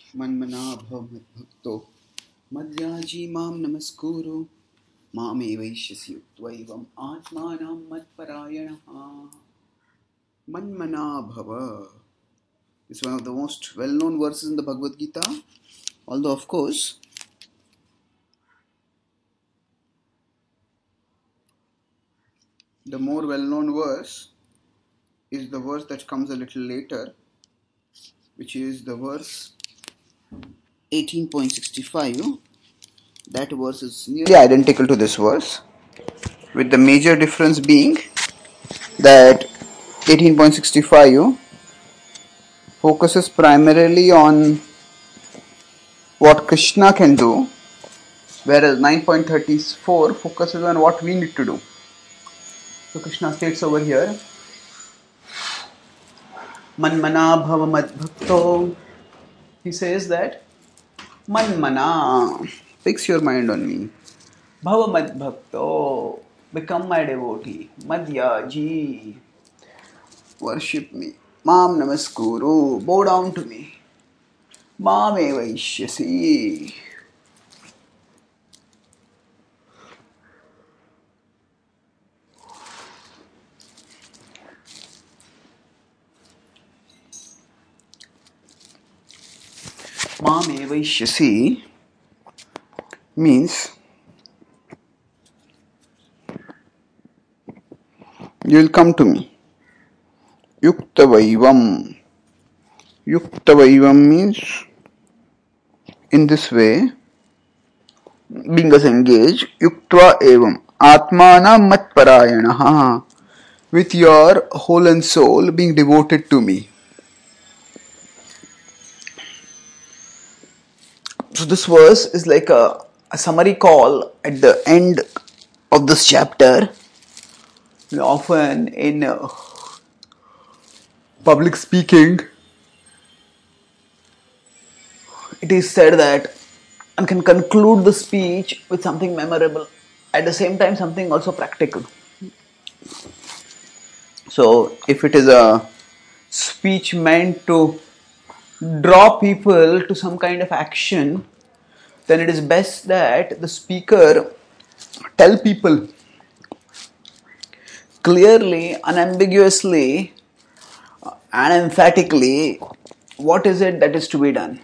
मन्मना भव मद्भक्तो मद्याजी मां नमस्कुरु मामे वैश्यसि युक्त्वैवम् आत्मानं मत्परायणः. Manmana Bhava is one of the most well-known verses in the Bhagavad Gita. Although, of course, the more well-known verse is the verse that comes a little later, which is the verse 18.65. That verse is nearly identical to this verse, with the major difference being that 18.65 focuses primarily on what Krishna can do, whereas 9.34 focuses on what we need to do. So Krishna states over here, Manmana bhava madbhakto. He says that Manmana, fix your mind on me. Bhava madbhakto, become my devotee. Madhyaji, worship me. Mam namaskuru, bow down to me. Mam evaishyasi. Mam evaishyasi means you will come to me. Yuktavaivam. Yuktavaivam means in this way, being us engaged, yuktva evam, atmana matparayanaha, with your whole and soul being devoted to me. So this verse is like a summary call at the end of this chapter. Often in public speaking, it is said that one can conclude the speech with something memorable, at the same time something also practical. So if it is a speech meant to draw people to some kind of action, then it is best that the speaker tell people clearly, unambiguously and emphatically what is it that is to be done,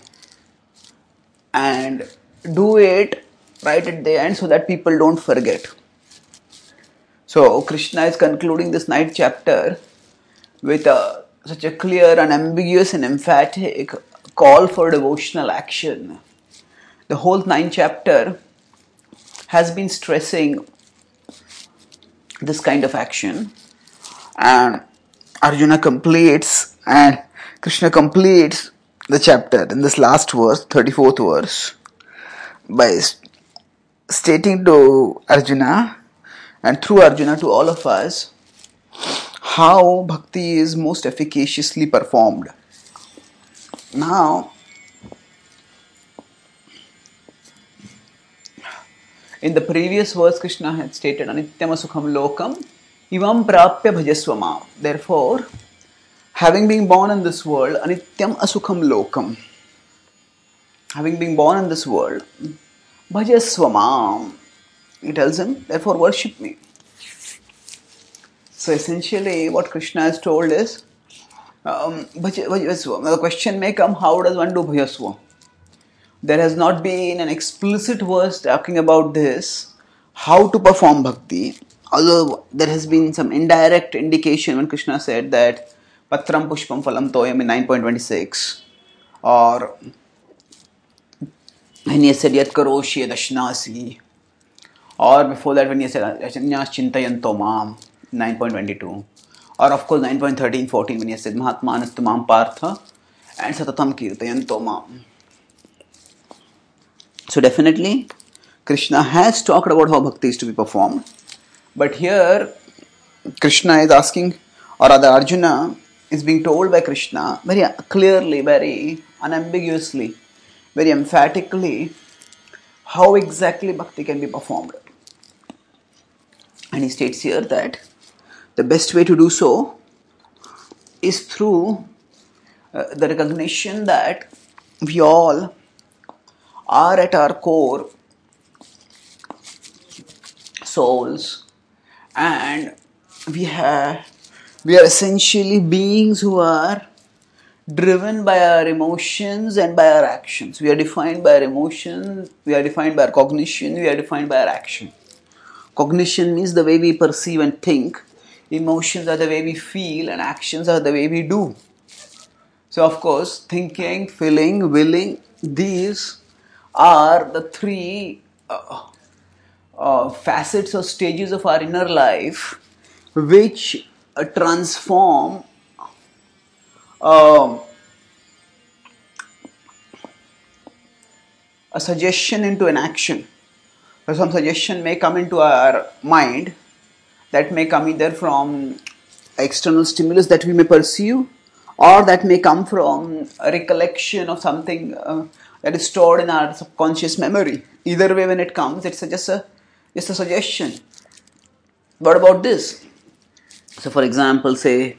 and do it right at the end so that people don't forget. So Krishna is concluding this ninth chapter with such a clear, unambiguous and emphatic call for devotional action. The whole ninth chapter has been stressing this kind of action, and Arjuna completes and Krishna completes the chapter in this last verse, 34th verse, by stating to Arjuna and through Arjuna to all of us how bhakti is most efficaciously performed. Now, in the previous verse, Krishna had stated, Anityam asukham lokam ivam prapya bhajasva mam. Therefore, having been born in this world, Anityam asukham lokam. Having been born in this world, bhajasva mam. He tells him, therefore worship me. So essentially, what Krishna has told is, bhajasva. The question may come, how does one do bhajasva? There has not been an explicit verse talking about this, how to perform bhakti, although there has been some indirect indication when Krishna said that Patram Pushpam Phalam Toyam in 9.26, or when he said Yat Karoshi Dashnasi, or before that when he said Achanyas Chintayanto Mam 9.22, or of course 9.13-14 when he said Mahatma Anastu Mam Partha and Satatam Kirtayanto Mam. So definitely, Krishna has talked about how bhakti is to be performed. But here, Krishna is asking, or rather Arjuna is being told by Krishna very clearly, very unambiguously, very emphatically, how exactly bhakti can be performed. And he states here that the best way to do so is through the recognition that we all are at our core souls, and we have we are essentially beings who are driven by our emotions and by our actions. We are defined by our emotions, we are defined by our cognition, we are defined by our action. Cognition means the way we perceive and think, emotions are the way we feel, and actions are the way we do. So, of course, thinking, feeling, willing, these are the three facets or stages of our inner life which transform um, a suggestion into an action. So some suggestion may come into our mind that may come either from external stimulus that we may perceive, or that may come from a recollection of something that is stored in our subconscious memory. Either way, when it comes, it's just a suggestion. What about this? So, for example, say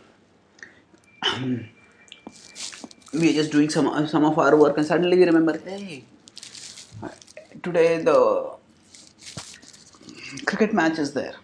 we are just doing some of our work, and suddenly we remember, hey, today the cricket match is there,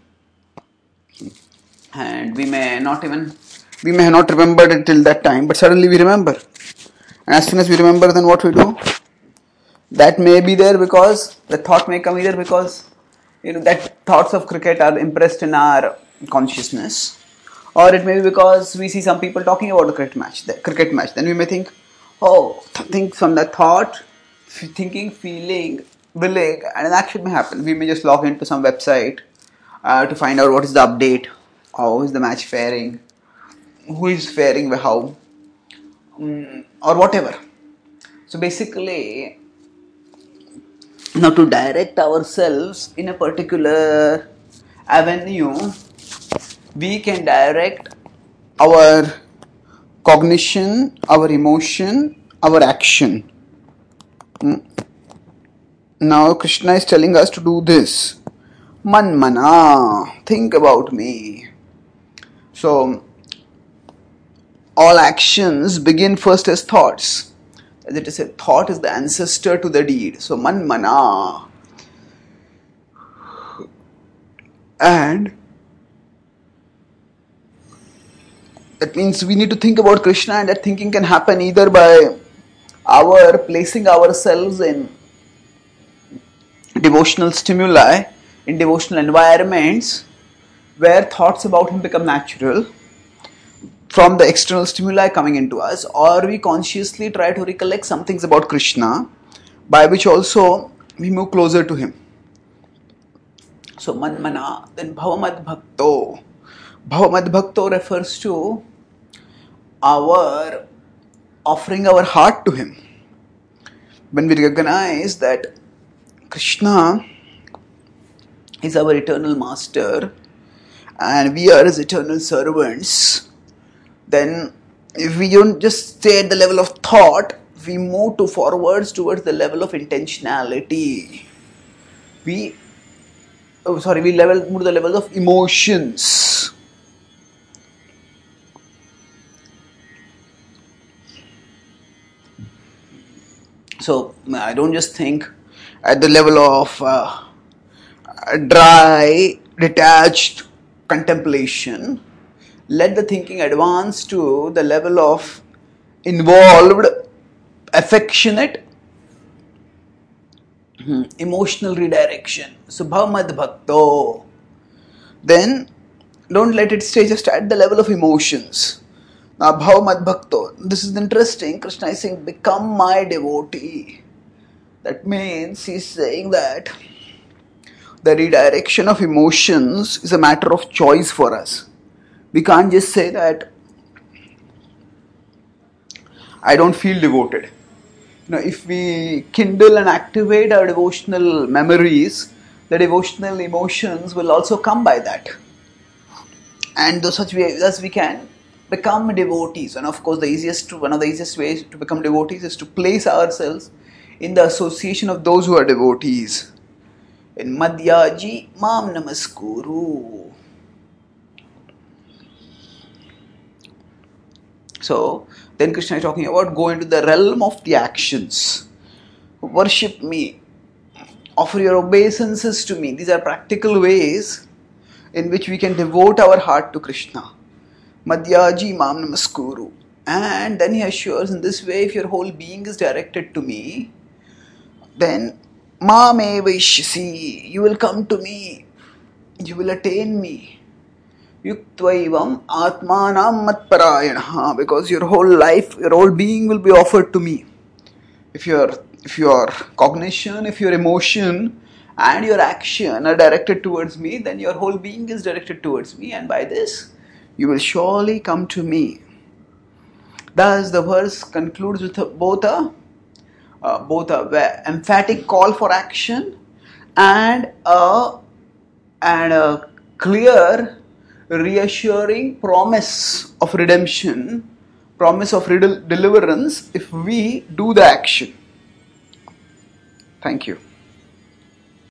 and we may have not remembered it till that time, but suddenly we remember. And as soon as we remember, then what we do? That may be there because the thought may come either because that thoughts of cricket are impressed in our consciousness, or it may be because we see some people talking about the cricket match. Then we may think, oh, think from that thought, thinking, feeling, willing, and an action may happen. We may just log into some website to find out what is the update, how is the match faring, who is faring how, or whatever. So basically, now to direct ourselves in a particular avenue, we can direct our cognition, our emotion, our action. Now Krishna is telling us to do this. Man mana, think about me. So all actions begin first as thoughts. As it is said, thought is the ancestor to the deed. So man mana. And that means we need to think about Krishna, and that thinking can happen either by our placing ourselves in devotional stimuli, in devotional environments where thoughts about him become natural from the external stimuli coming into us, or we consciously try to recollect some things about Krishna by which also we move closer to him. So manmana, then bhavamad bhakto. Bhavamad bhakto refers to our offering our heart to him. When we recognize that Krishna is our eternal master and we are his eternal servants, then if we don't just stay at the level of thought, we move towards the level of intentionality. We move to the level of emotions. So I don't just think at the level of dry, detached contemplation. Let the thinking advance to the level of involved, affectionate, emotional redirection. So bhavamad bhakto. Then don't let it stay just at the level of emotions. Now bhavamad bhakto. This is interesting. Krishna is saying, become my devotee. That means he's saying that the redirection of emotions is a matter of choice for us. We can't just say that I don't feel devoted. If we kindle and activate our devotional memories, the devotional emotions will also come by that. And thus we can become devotees. And of course, one of the easiest ways to become devotees is to place ourselves in the association of those who are devotees. In Madhyaji Mam Namaskuru. So then Krishna is talking about go into the realm of the actions. Worship me. Offer your obeisances to me. These are practical ways in which we can devote our heart to Krishna. Madhyaji mam namaskuru. And then he assures, in this way, if your whole being is directed to me, then mame vaishyasi, you will come to me, you will attain me. Yuktvaivam atmanam matparayanaha, because your whole life, your whole being will be offered to me. If your cognition, if your emotion and your action are directed towards me, then your whole being is directed towards me, and by this you will surely come to me. Thus the verse concludes with both a emphatic call for action and a clear, reassuring promise of redemption, promise of deliverance if we do the action. Thank you.